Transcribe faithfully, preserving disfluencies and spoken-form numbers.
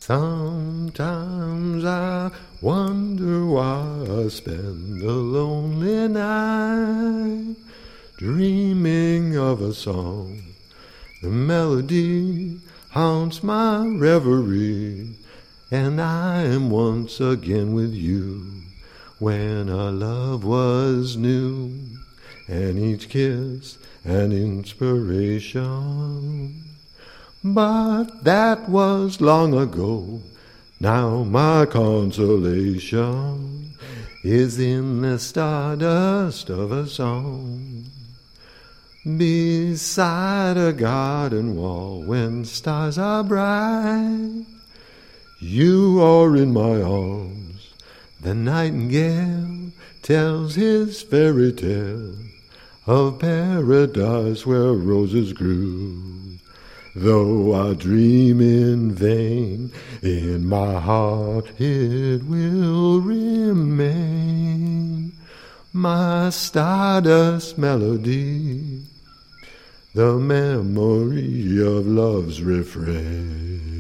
Sometimes I wonder why I spend the lonely night dreaming of a song. The melody haunts my reverie, and I am once again with you when our love was new, and each kiss an inspiration. But that was long ago. Now my consolation is in the stardust of a song. Beside a garden wall when stars are bright, you are in my arms. The nightingale tells his fairy tale of paradise where roses grew. Though I dream in vain, in my heart it will remain, my stardust melody, the memory of love's refrain.